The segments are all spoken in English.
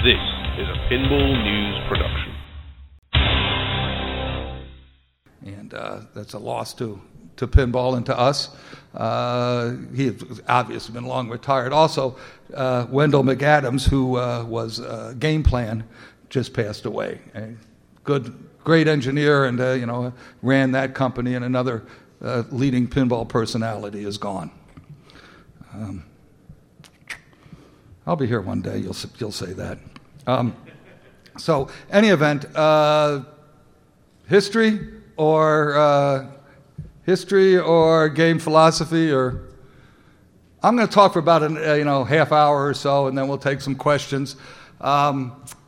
This is a Pinball News production. And that's a loss to pinball and to us. He has obviously been long retired. Also, Wendell McAdams, who was Game Plan, just passed away. A great engineer, and ran that company. And another leading pinball personality is gone. I'll be here one day. You'll say that. So, any event, history or game philosophy, or I'm going to talk for about half hour or so, and then we'll take some questions. I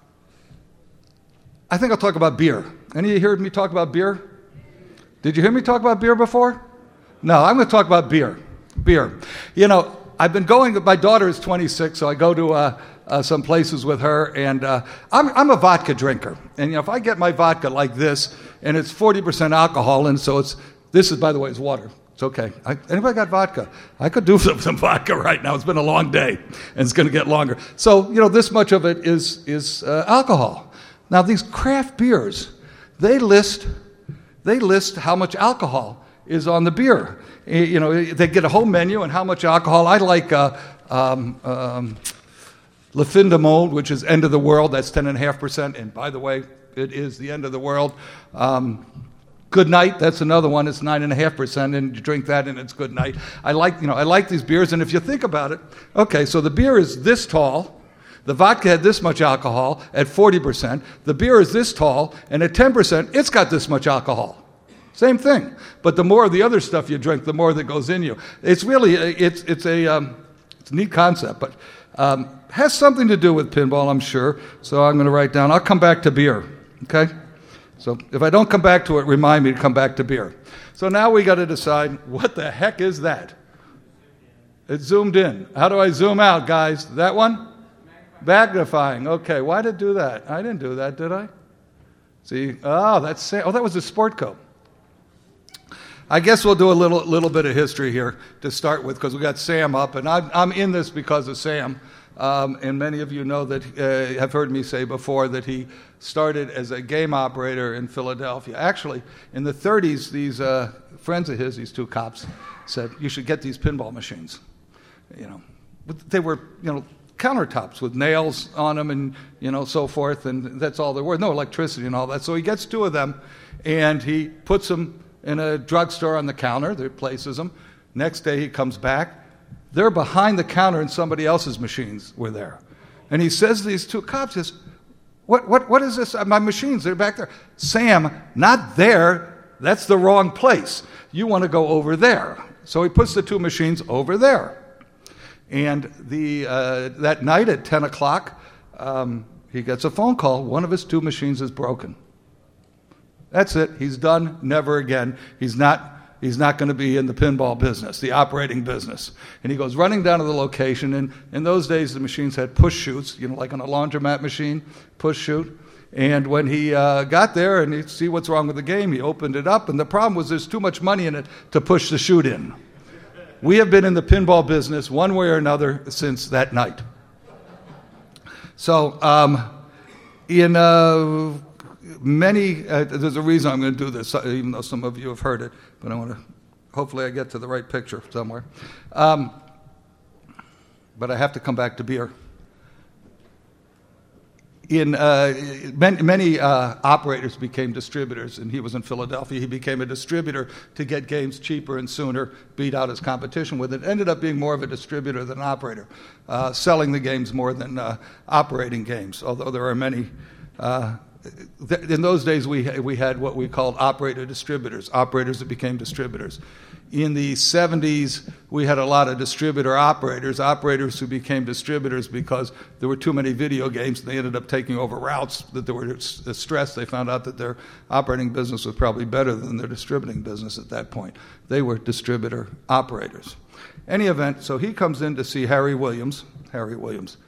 think I'll talk about beer. Any of you heard me talk about beer? Did you hear me talk about beer before? No, I'm going to talk about beer. Beer. I've been going. My daughter is 26, so I go to some places with her, and I'm a vodka drinker. And if I get my vodka like this, and it's 40% alcohol, and so this is, by the way, it's water. It's okay. Anybody got vodka? I could do some vodka right now. It's been a long day, and it's going to get longer. So this much of it is alcohol. Now these craft beers, they list how much alcohol is on the beer. They get a whole menu and how much alcohol. I like Lafindamol, which is End of the World. That's 10.5%. And by the way, it is the end of the world. Good Night, that's another one. It's 9.5%, and you drink that, and it's good night. I like these beers, and if you think about it, okay, so the beer is this tall. The vodka had this much alcohol at 40%. The beer is this tall, and at 10%, it's got this much alcohol. Same thing. But the more of the other stuff you drink, the more that goes in you. It's really, it's a neat concept, but has something to do with pinball, I'm sure. So I'm going to write down, I'll come back to beer, okay? So if I don't come back to it, remind me to come back to beer. So now we got to decide, what the heck is that? It's zoomed in. How do I zoom out, guys? That one? Magnifying. Okay, why did it do that? I didn't do that, did I? See? That was a Sportco. I guess we'll do a little bit of history here to start with, because we got Sam up, and I'm in this because of Sam. And many of you know that have heard me say before that he started as a game operator in Philadelphia. Actually, in the 30s, these friends of his, these two cops, said you should get these pinball machines. They were countertops with nails on them and so forth, and that's all there were. No electricity and all that. So he gets two of them, and he puts them in a drugstore on the counter. There places them. Next day he comes back. They're behind the counter, and somebody else's machines were there. And he says to these two cops, what is this? My machines, they're back there. Sam, not there. That's the wrong place. You want to go over there. So he puts the two machines over there. And that night at 10 o'clock, he gets a phone call. One of his two machines is broken. That's it. He's done. Never again. He's not going to be in the pinball business, the operating business. And he goes running down to the location. And in those days, the machines had push chutes, like on a laundromat machine, push chute. And when he got there and he'd see what's wrong with the game, he opened it up. And the problem was there's too much money in it to push the chute in. We have been in the pinball business one way or another since that night. So there's a reason I'm going to do this, even though some of you have heard it, but hopefully I get to the right picture somewhere. But I have to come back to beer. Many operators became distributors, and he was in Philadelphia. He became a distributor to get games cheaper and sooner, beat out his competition with it. Ended up being more of a distributor than an operator, selling the games more than operating games, although there are many. In those days, we had what we called operator distributors, operators that became distributors. In the 70s, we had a lot of distributor operators who became distributors because there were too many video games, and they ended up taking over routes that they were stressed. They found out that their operating business was probably better than their distributing business at that point. They were distributor operators. Any event, so he comes in to see Harry Williams. Harry,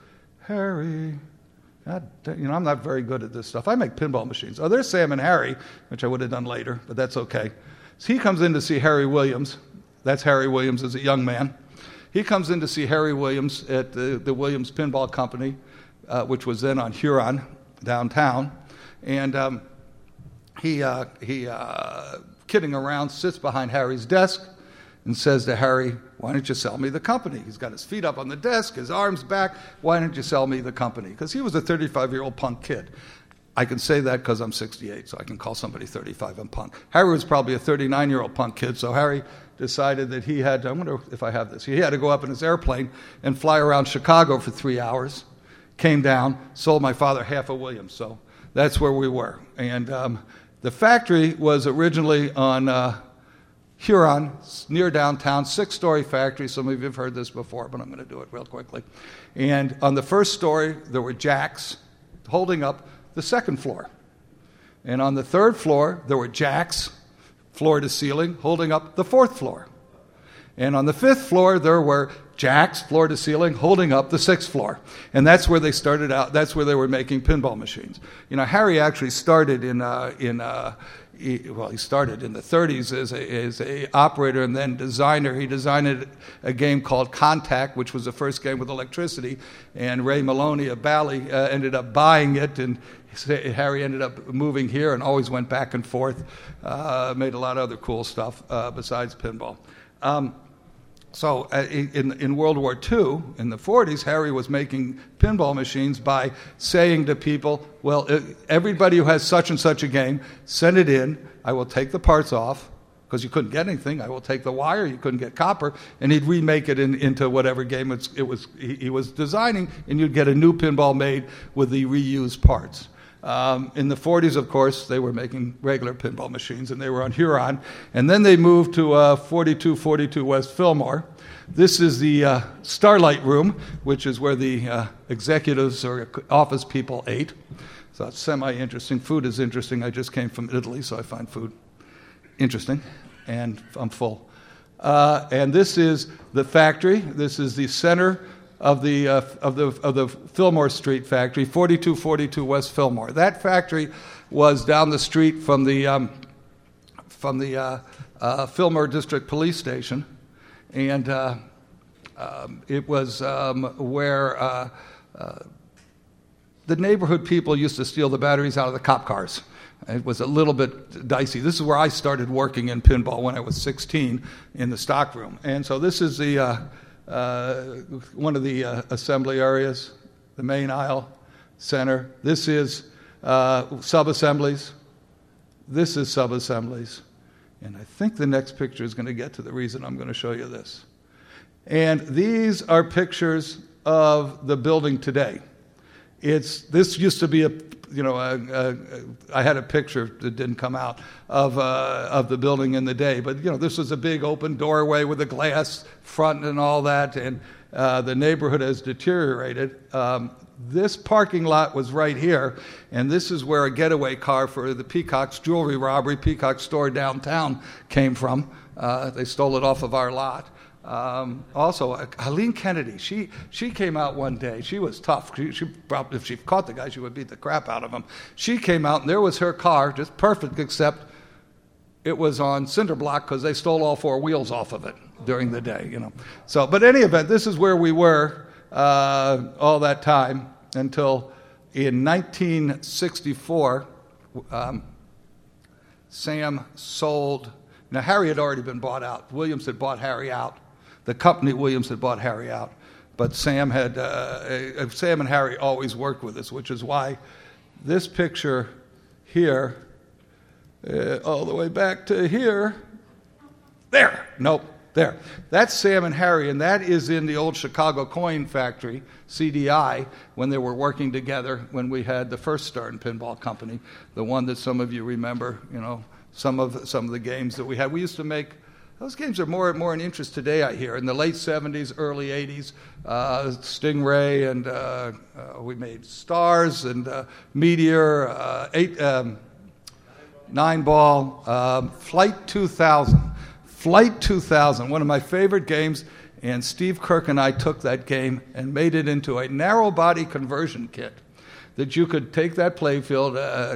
God, I'm not very good at this stuff. I make pinball machines. Oh, there's Sam and Harry, which I would have done later, but that's okay. So he comes in to see Harry Williams. That's Harry Williams as a young man. He comes in to see Harry Williams at the Williams Pinball Company which was then on Huron downtown. And he kidding around, sits behind Harry's desk and says to Harry, "Why don't you sell me the company?" He's got his feet up on the desk, his arms back. "Why don't you sell me the company?" Because he was a 35-year-old punk kid. I can say that because I'm 68, so I can call somebody 35 a punk. Harry was probably a 39-year-old punk kid, so Harry decided that he had to, I wonder if I have this, he had to go up in his airplane and fly around Chicago for 3 hours, came down, sold my father half of Williams, so that's where we were. And the factory was originally on Huron, near downtown, 6-story factory. Some of you have heard this before, but I'm going to do it real quickly. And on the first story, there were jacks holding up the second floor. And on the third floor, there were jacks, floor to ceiling, holding up the fourth floor. And on the fifth floor, there were jacks, floor to ceiling, holding up the sixth floor. And that's where they started out. That's where they were making pinball machines. You know, Harry actually started he started in the 30s as a operator and then designer. He designed a game called Contact, which was the first game with electricity, and Ray Maloney of Bally ended up buying it, and Harry ended up moving here and always went back and forth, made a lot of other cool stuff besides pinball. So in World War II, in the 40s, Harry was making pinball machines by saying to people, well, everybody who has such and such a game, send it in. I will take the parts off, because you couldn't get anything. I will take the wire. You couldn't get copper. And he'd remake it into whatever game he was designing, and you'd get a new pinball made with the reused parts. In the 40s, of course, they were making regular pinball machines, and they were on Huron. And then they moved to 4242 West Fillmore. This is the Starlight Room, which is where the executives or office people ate. So it's semi-interesting. Food is interesting. I just came from Italy, so I find food interesting, and I'm full. And this is the factory. This is the center of the Fillmore Street factory, 4242 West Fillmore. That factory was down the street from the Fillmore District Police Station, and it was where the neighborhood people used to steal the batteries out of the cop cars. It was a little bit dicey. This is where I started working in pinball when I was 16 in the stockroom, and so this is the one of the assembly areas, the main aisle, center. This is sub-assemblies. This is sub-assemblies. And I think the next picture is going to get to the reason I'm going to show you this. And these are pictures of the building today. This used to be I had a picture that didn't come out of the building in the day, but this was a big open doorway with a glass front and all that, and the neighborhood has deteriorated. This parking lot was right here, and this is where a getaway car for the Peacock's jewelry robbery, Peacock store downtown, came from. They stole it off of our lot. Also, Helene Kennedy, she came out one day. She was tough. She probably, if she caught the guy, she would beat the crap out of him. She came out, and there was her car, just perfect, except it was on cinder block because they stole all 4 wheels off of it during the day. So, but in any event, this is where we were all that time until in 1964, Sam sold. Now, Harry had already been bought out. Williams had bought Harry out. The company Williams had bought Harry out. But Sam and Harry always worked with us, which is why this picture here, all the way back to here, there. That's Sam and Harry, and that is in the old Chicago Coin Factory, CDI, when they were working together when we had the first Stern Pinball Company, the one that some of you remember, some of the games that we had. We used to make, those games are more in interest today, I hear. In the late 70s, early 80s, Stingray, and we made Stars and Meteor, 9-ball, Flight 2000. Flight 2000, one of my favorite games, and Steve Kirk and I took that game and made it into a narrow body conversion kit that you could take that playfield,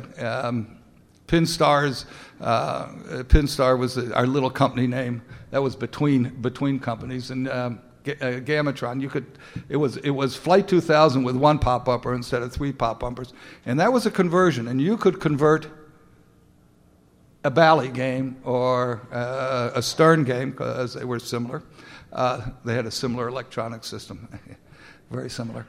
Pinstar was our little company name. That was between companies, and Gamatron. It was Flight 2000 with one pop bumper instead of 3 pop bumpers, and that was a conversion. And you could convert a Bally game or a Stern game because they were similar. They had a similar electronic system, very similar.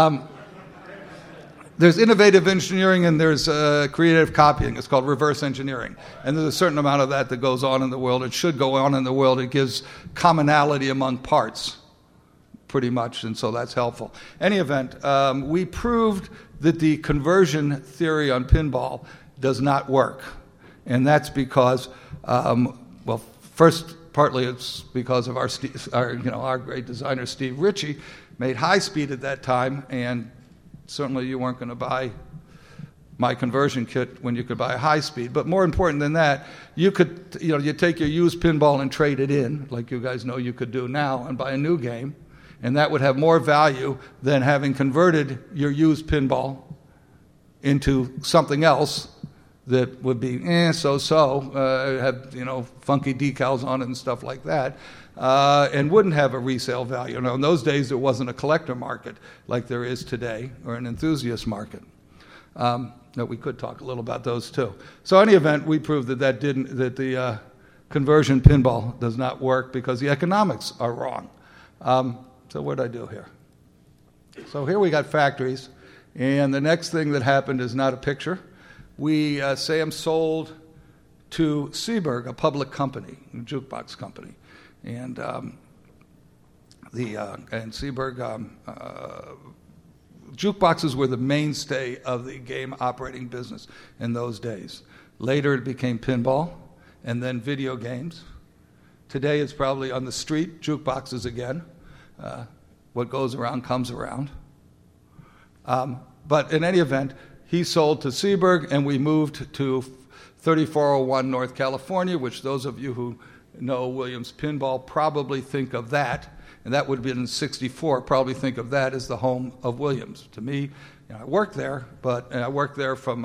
There's innovative engineering and there's creative copying. It's called reverse engineering. And there's a certain amount of that goes on in the world. It should go on in the world. It gives commonality among parts, pretty much, and so that's helpful. Any event, we proved that the conversion theory on pinball does not work. And that's because, first, partly it's because of our great designer, Steve Ritchie, made high speed at that time, and certainly you weren't going to buy my conversion kit when you could buy a high speed. But more important than that, you could, you take your used pinball and trade it in, like you guys know you could do now, and buy a new game. And that would have more value than having converted your used pinball into something else that would be so-so, have funky decals on it and stuff like that, and wouldn't have a resale value. In those days, there wasn't a collector market like there is today, or an enthusiast market. We could talk a little about those too. So, in any event, we proved that the conversion pinball does not work because the economics are wrong. So, what did I do here? So here we got factories, and the next thing that happened is not a picture. Sam sold to Seeburg, a public company, a jukebox company, and Seeburg jukeboxes were the mainstay of the game operating business in those days. Later, it became pinball, and then video games. Today, it's probably on the street jukeboxes again. What goes around comes around. But in any event, he sold to Seeburg, and we moved to 3401 North California, which those of you who know Williams Pinball probably think of that, and that would have been in 1964, probably think of that as the home of Williams. To me, I worked there, but I worked there from,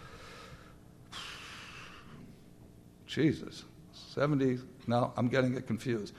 I'm getting it confused.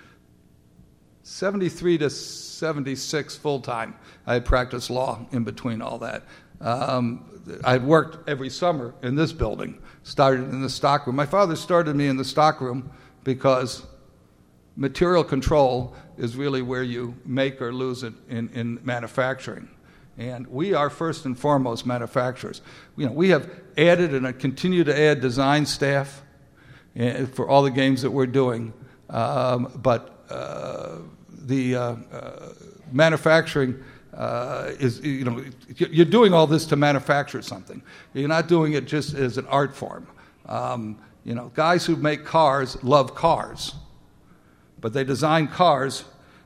73 to 76 full-time. I had practiced law in between all that. I'd worked every summer in this building, started in the stockroom. My father started me in the stockroom because material control is really where you make or lose it in manufacturing. And we are first and foremost manufacturers. We have added and continue to add design staff for all the games that we're doing. But the manufacturing is, you're doing all this to manufacture something. You're not doing it just as an art form. Guys who make cars love cars, but they design cars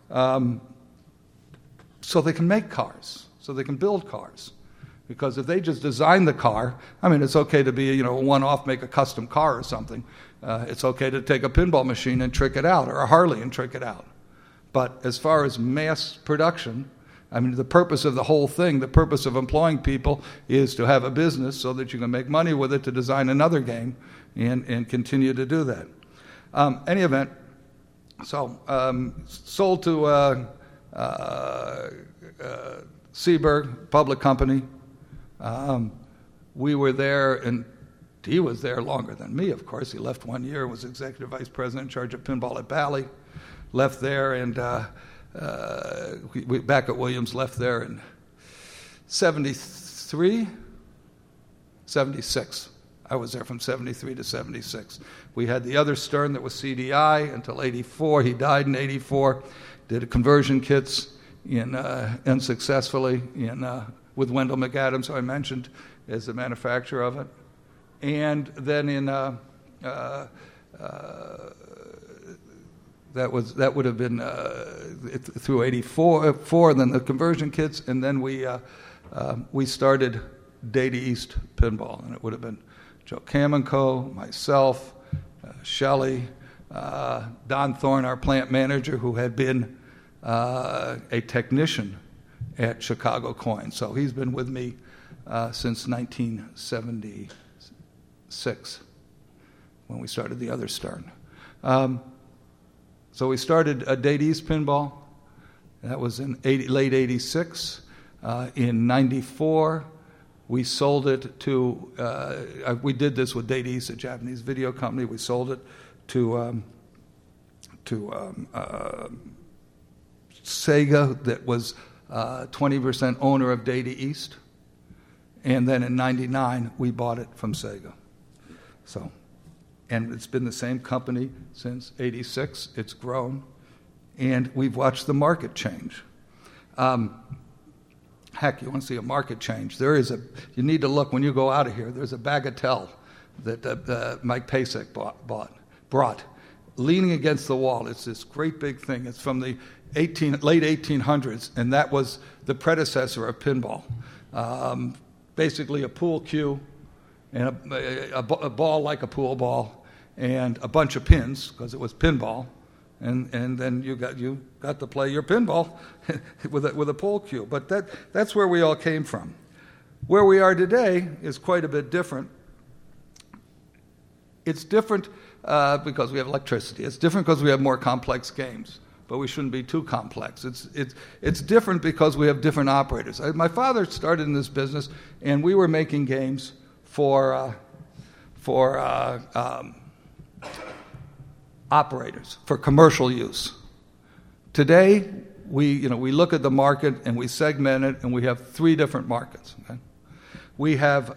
so they can make cars, so they can build cars. Because if they just design the car, it's okay to be, a one-off, make a custom car or something. It's okay to take a pinball machine and trick it out, or a Harley and trick it out. But as far as mass production, the purpose of the whole thing, the purpose of employing people is to have a business so that you can make money with it to design another game and continue to do that. Any event, sold to Seeburg, public company. We were there, and he was there longer than me, of course. He left 1 year, was executive vice president in charge of pinball at Bally. Left there, and we back at Williams, left there in 76. I was there from 73 to 76. We had the other Stern that was CDI until 84. He died in 84. Did conversion kits unsuccessfully with Wendell McAdams, who I mentioned as the manufacturer of it. And then in that would have been through 84, then the conversion kits, and then we started Data East Pinball, and it would have been Joe Kamenko, myself, Shelley, Don Thorne, our plant manager, who had been a technician at Chicago Coin. So he's been with me since 1976, when we started the other Stern. So we started Data East Pinball. That was in late 86. In 94, we sold it to, we did this with Data East, a Japanese video company. We sold it to Sega, that was 20% owner of Data East. And then in 99, we bought it from Sega. So, and it's been the same company since 86. It's grown. And we've watched the market change. Heck, you want to see a market change. You need to look, when you go out of here, there's a Bagatelle that Mike Pasek brought, leaning against the wall. It's this great big thing. It's from the late 1800s, and that was the predecessor of pinball. Basically a pool cue and a ball like a pool ball and a bunch of pins, because it was pinball. And then you got to play your pinball with a pool cue. But that's where we all came from. Where we are today is quite a bit different. It's different because we have electricity. It's different because we have more complex games. But we shouldn't be too complex. It's different because we have different operators. My father started in this business, and we were making games for operators, for commercial use. Today, we look at the market and we segment it, and we have three different markets. Okay? We have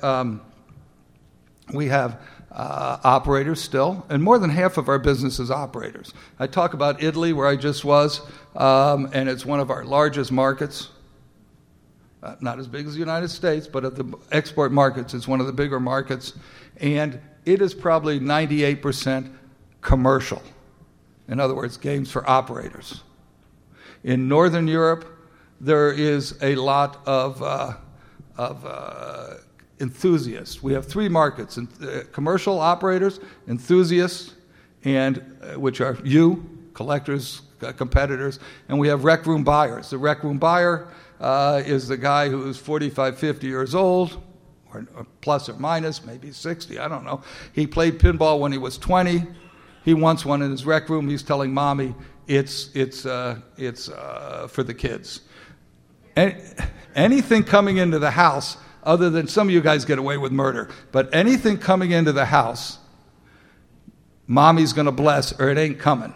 operators still, and more than half of our business is operators. I talk about Italy, where I just was, and it's one of our largest markets. Not as big as the United States, but of the export markets, it's one of the bigger markets. And it is probably 98% commercial. In other words, games for operators. In Northern Europe, there is a lot of enthusiasts. We have three markets: commercial operators, enthusiasts, and which are you, collectors, competitors, and we have rec room buyers. The rec room buyer is the guy who's 45, 50 years old, or plus or minus, maybe 60, I don't know. He played pinball when he was 20. He wants one in his rec room. He's telling mommy it's for the kids. Anything coming into the house, other than some of you guys get away with murder, but anything coming into the house, mommy's going to bless, or it ain't coming.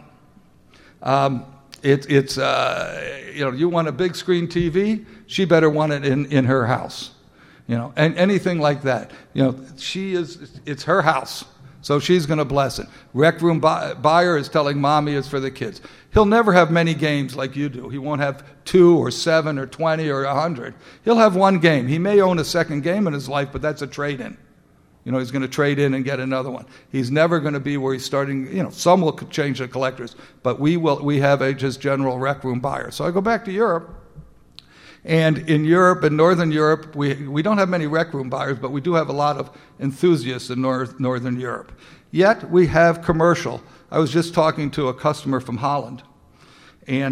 You want a big screen TV, she better want it in her house, and anything like that. It's her house, so she's going to bless it. Rec room buyer is telling mommy it's for the kids. He'll never have many games like you do. He won't have 2 or 7 or 20 or 100. He'll have one game. He may own a second game in his life, but that's a trade-in. He's going to trade in and get another one. He's never going to be where he's starting. Some will change the collectors, but we have a just general rec room buyer. So I go back to Europe, and in Europe, in Northern Europe, we don't have many rec room buyers, but we do have a lot of enthusiasts in Northern Europe. Yet we have commercial. I was just talking to a customer from Holland, and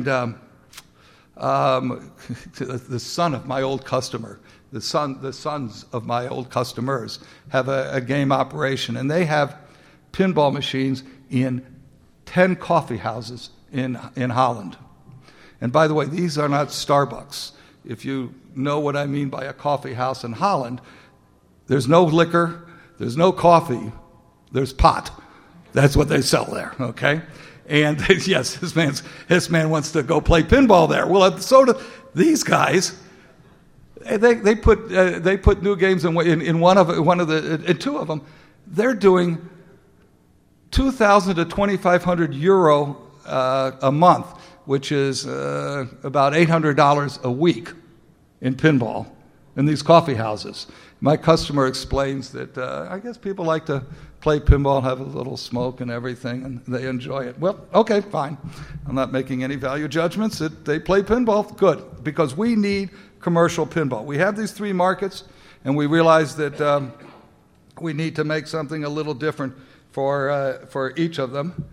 the son of my old customer. The sons of my old customers have a game operation, and they have pinball machines in 10 coffee houses in Holland. And by the way, these are not Starbucks. If you know what I mean by a coffee house in Holland, there's no liquor, there's no coffee, there's pot. That's what they sell there, okay? And yes, this man wants to go play pinball there. Well, so do these guys. They put new games in one of the two of them. They're doing 2,000 to 2,500 euro a month, which is about $800 a week in pinball in these coffee houses. My customer explains that I guess people like to play pinball, have a little smoke and everything, and they enjoy it. Well, okay, fine. I'm not making any value judgments. They play pinball, good, because we need commercial pinball. We have these three markets, and we realize that we need to make something a little different for each of them.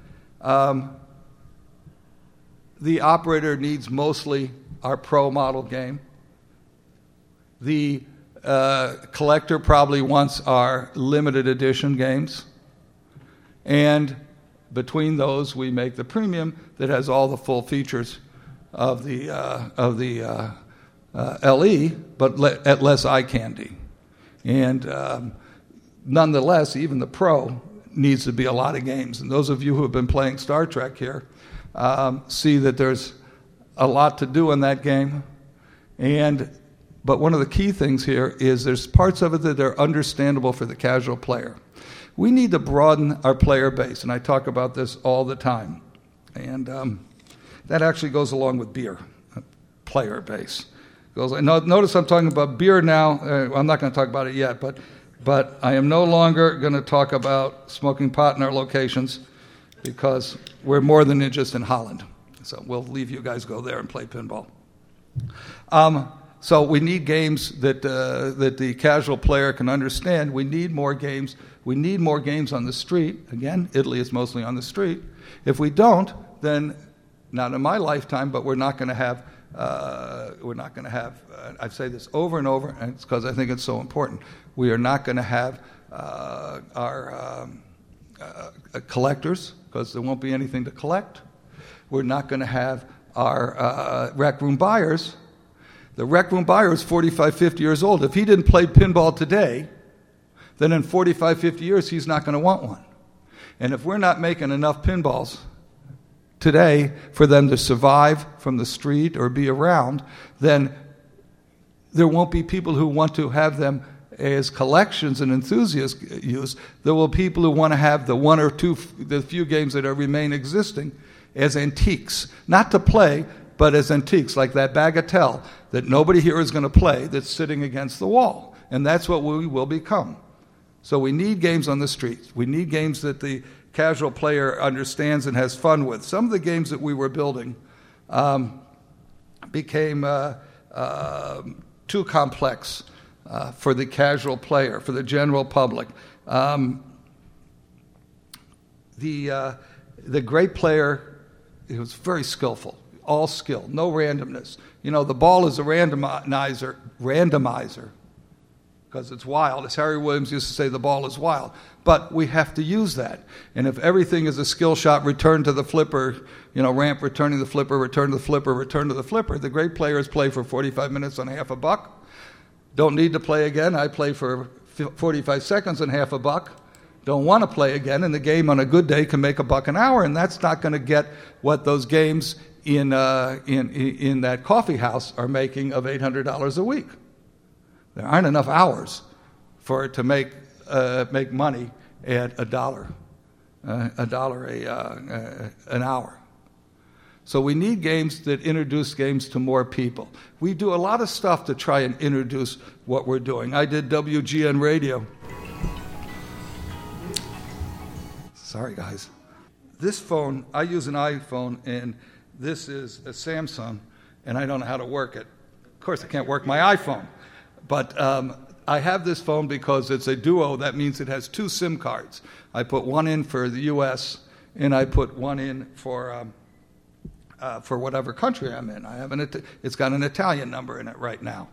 The operator needs mostly our pro model game. The collector probably wants our limited edition games. And between those, we make the premium that has all the full features of the LE, but at less eye candy. And nonetheless, even the Pro needs to be a lot of games. And those of you who have been playing Star Trek here see that there's a lot to do in that game. But one of the key things here is there's parts of it that are understandable for the casual player. We need to broaden our player base, and I talk about this all the time. And that actually goes along with beer, player base. Notice I'm talking about beer now. I'm not going to talk about it yet, but I am no longer going to talk about smoking pot in our locations because we're more than just in Holland. So we'll leave you guys go there and play pinball. So we need games that the casual player can understand. We need more games. We need more games on the street. Again, Italy is mostly on the street. If we don't, then not in my lifetime, but we're not going to have. I say this over and over, and it's because I think it's so important. We are not going to have our collectors because there won't be anything to collect. We're not going to have our rec room buyers. The rec room buyer is 45, 50 years old. If he didn't play pinball today, then in 45, 50 years, he's not going to want one. And if we're not making enough pinballs today for them to survive from the street or be around, then there won't be people who want to have them as collections and enthusiast use. There will be people who want to have the one or two, the few games that remain existing as antiques. Not to play, but as antiques, like that bagatelle that nobody here is going to play that's sitting against the wall. And that's what we will become. So we need games on the streets. We need games that the casual player understands and has fun with. Some of the games that we were building became too complex for the casual player, for the general public. The great player, he was very skillful, all skill, no randomness. You know, the ball is a randomizer, because it's wild. As Harry Williams used to say, the ball is wild. But we have to use that. And if everything is a skill shot, return to the flipper, ramp, returning the flipper, return to the flipper, return to the flipper, the great players play for 45 minutes on half a buck. Don't need to play again. I play for 45 seconds on half a buck. Don't want to play again. And the game on a good day can make $1 an hour. And that's not going to get what those games in that coffee house are making of $800 a week. There aren't enough hours for it to make money at $1 an hour. So we need games that introduce games to more people. We do a lot of stuff to try and introduce what we're doing. I did WGN Radio. Sorry, guys. This phone, I use an iPhone, and this is a Samsung, and I don't know how to work it. Of course, I can't work my iPhone. But I have this phone because it's a duo. That means it has 2 SIM cards. I put one in for the U.S., and I put one in for whatever country I'm in. It's got an Italian number in it right now.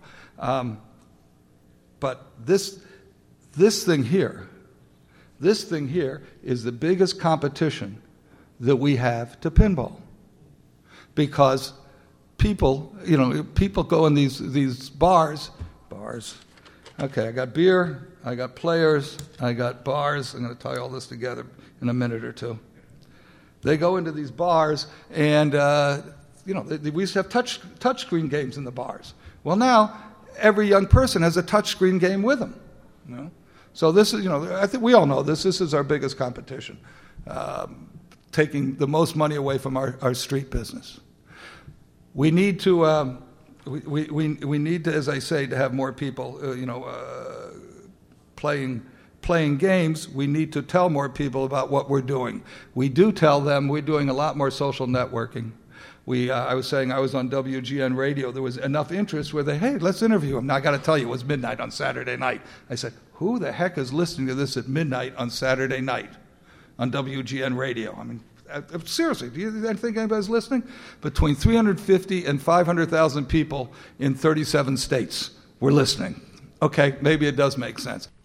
But this thing here is the biggest competition that we have to pinball. Because people go in these bars. Okay, I got beer, I got players, I got bars. I'm going to tie all this together in a minute or two. They go into these bars, and we used to have touch screen games in the bars. Well, now every young person has a touch screen game with them. So this is, I think we all know this. This is our biggest competition, taking the most money away from our street business. We need to. We need to, as I say, to have more people, playing games. We need to tell more people about what we're doing. We do tell them we're doing a lot more social networking. I was saying I was on WGN Radio. There was enough interest where hey, let's interview him. Now, I got to tell you, it was midnight on Saturday night. I said, who the heck is listening to this at midnight on Saturday night on WGN Radio? I mean, seriously, do you think anybody's listening? Between 350 and 500,000 people in 37 states were listening. Okay, maybe it does make sense.